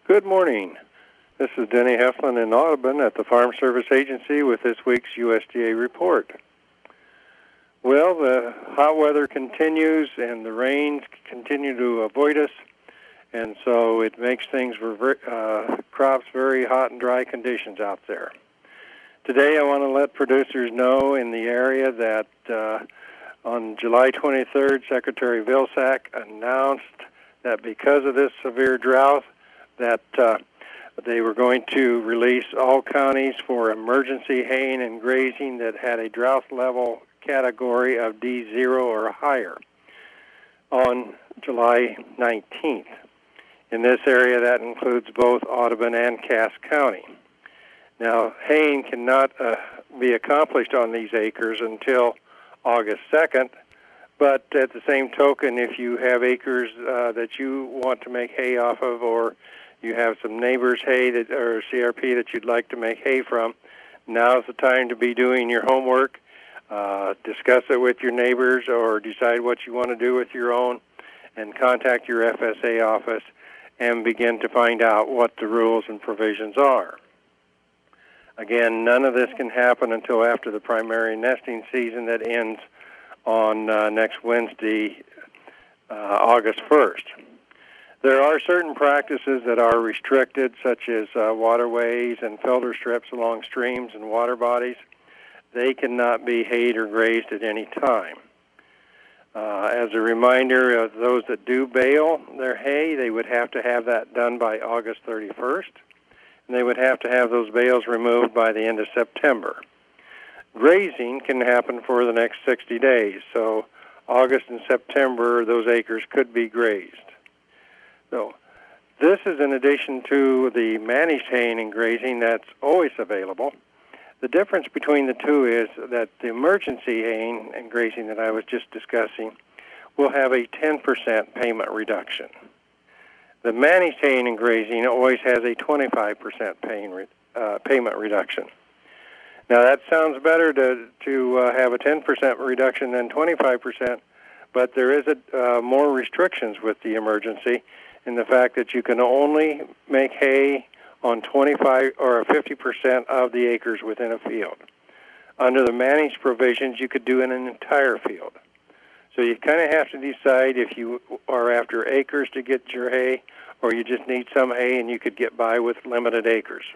Good morning. This is Denny Heflin in Audubon at the Farm Service Agency with this week's USDA report. Well, the hot weather continues and the rains continue to avoid us, and so it makes things for crops very hot and dry conditions out there. Today I want to let producers know in the area that on July 23rd, Secretary Vilsack announced that because of this severe drought, that they were going to release all counties for emergency haying and grazing that had a drought level category of D0 or higher on July 19th. In this area, that includes both Audubon and Cass County. Now, haying cannot be accomplished on these acres until August 2nd, but at the same token, if you have acres that you want to make hay off of, or you have some neighbors' hay or CRP that you'd like to make hay from, now's the time to be doing your homework. Discuss it with your neighbors or decide what you want to do with your own, and contact your FSA office and begin to find out what the rules and provisions are. Again, none of this can happen until after the primary nesting season that ends on next Wednesday, August 1st. There are certain practices that are restricted, such as waterways and filter strips along streams and water bodies. They cannot be hayed or grazed at any time. As a reminder, of those that do bale their hay, they would have to have that done by August 31st, and they would have to have those bales removed by the end of September. Grazing can happen for the next 60 days, so August and September, those acres could be grazed. So this is in addition to the managed haying and grazing that's always available. The difference between the two is that the emergency haying and grazing that I was just discussing will have a 10% payment reduction. The managed haying and grazing always has a 25% payment reduction. Now that sounds better to have a 10% reduction than 25%, but there is more restrictions with the emergency in the fact that you can only make hay on 25 or 50% of the acres within a field. Under the managed provisions, you could do in an entire field. So you kind of have to decide if you are after acres to get your hay, or you just need some hay and you could get by with limited acres.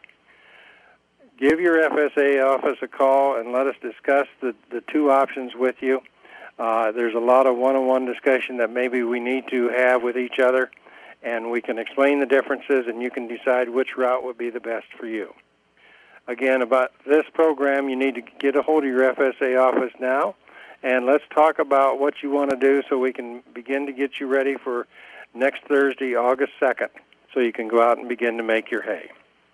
Give your FSA office a call and let us discuss the two options with you. There's a lot of one-on-one discussion that maybe we need to have with each other, and we can explain the differences, and you can decide which route would be the best for you. Again, about this program, you need to get a hold of your FSA office now, and let's talk about what you want to do so we can begin to get you ready for next Thursday, August 2nd, so you can go out and begin to make your hay.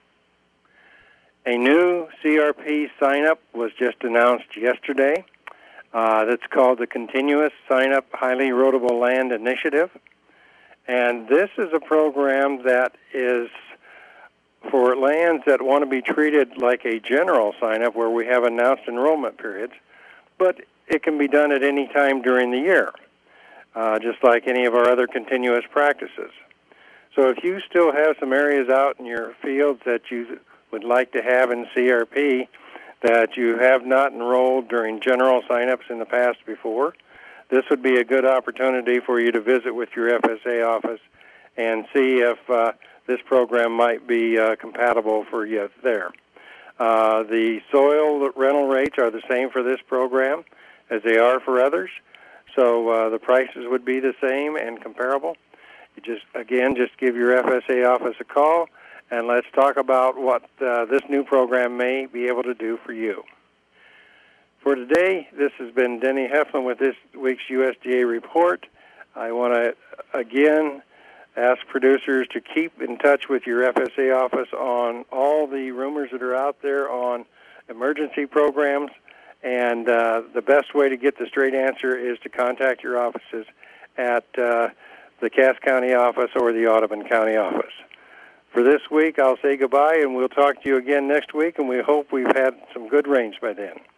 A new CRP sign-up was just announced yesterday. That's called the Continuous Sign-Up Highly Erodible Land Initiative. And this is a program that is for lands that want to be treated like a general sign-up where we have announced enrollment periods, but it can be done at any time during the year, just like any of our other continuous practices. So if you still have some areas out in your fields that you would like to have in CRP that you have not enrolled during general sign-ups in the past before, this would be a good opportunity for you to visit with your FSA office and see if this program might be compatible for you there. The soil rental rates are the same for this program as they are for others, so the prices would be the same and comparable. You just give your FSA office a call, and let's talk about what this new program may be able to do for you. For today, this has been Denny Heflin with this week's USDA report. I want to, again, ask producers to keep in touch with your FSA office on all the rumors that are out there on emergency programs, and the best way to get the straight answer is to contact your offices at the Cass County office or the Audubon County office. For this week, I'll say goodbye, and we'll talk to you again next week, and we hope we've had some good rains by then.